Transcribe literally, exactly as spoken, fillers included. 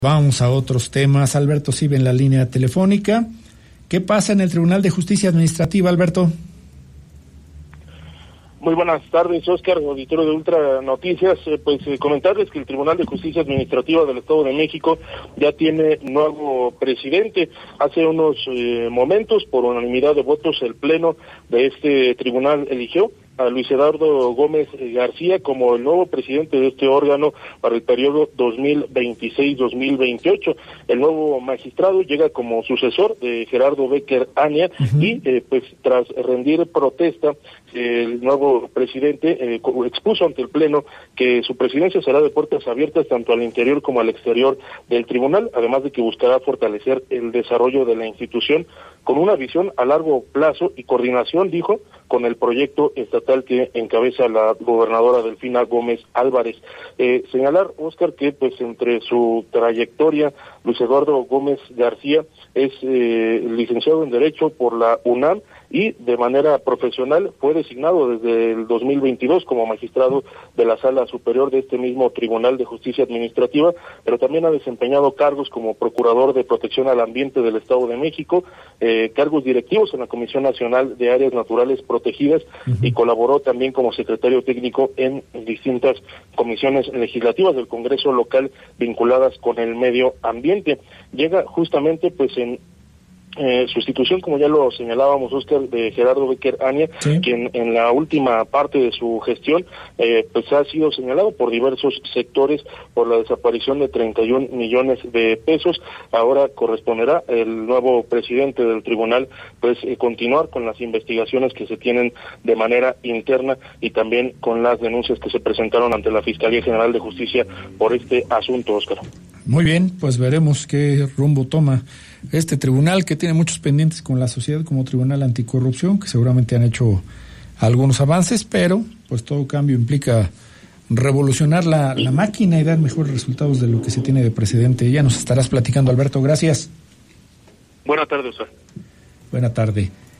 Vamos a otros temas. Alberto Sive en la línea telefónica. ¿Qué pasa en el Tribunal de Justicia Administrativa, Alberto? Muy buenas tardes, Oscar, auditorio de Ultra Noticias. Eh, pues eh, comentarles que el Tribunal de Justicia Administrativa del Estado de México ya tiene nuevo presidente. Hace unos eh, momentos, por unanimidad de votos, el Pleno de este tribunal eligió a Luis Eduardo Gómez García como el nuevo presidente de este órgano para el periodo dos mil veintiséis dos mil veintiocho. El nuevo magistrado llega como sucesor de Gerardo Becker Ania uh-huh. y eh, pues tras rendir protesta, el nuevo presidente eh, expuso ante el Pleno que su presidencia será de puertas abiertas tanto al interior como al exterior del tribunal, además de que buscará fortalecer el desarrollo de la institución con una visión a largo plazo y coordinación, dijo, con el proyecto estatal que encabeza la gobernadora Delfina Gómez Álvarez. Eh, señalar, Oscar, que pues entre su trayectoria, Luis Eduardo Gómez García es eh, licenciado en Derecho por la UNAM y de manera profesional fue designado desde el dos mil veintidós como magistrado de la Sala Superior de este mismo Tribunal de Justicia Administrativa, pero también ha desempeñado cargos como Procurador de Protección al Ambiente del Estado de México, eh, cargos directivos en la Comisión Nacional de Áreas Naturales Protegidas uh-huh. y colaboró también como secretario técnico en distintas comisiones legislativas del Congreso local vinculadas con el medio ambiente. Llega justamente pues en Eh, sustitución, como ya lo señalábamos, Oscar, de Gerardo Becker Ania, sí. quien en la última parte de su gestión eh, pues ha sido señalado por diversos sectores por la desaparición de treinta y un millones de pesos. Ahora corresponderá el nuevo presidente del tribunal pues eh, continuar con las investigaciones que se tienen de manera interna y también con las denuncias que se presentaron ante la Fiscalía General de Justicia por este asunto, Oscar. Muy bien, pues veremos qué rumbo toma este tribunal que tiene muchos pendientes con la sociedad como Tribunal Anticorrupción, que seguramente han hecho algunos avances, pero pues todo cambio implica revolucionar la, la máquina y dar mejores resultados de lo que se tiene de precedente. Ya nos estarás platicando, Alberto, gracias. Buenas tardes, Oscar. Buena tarde.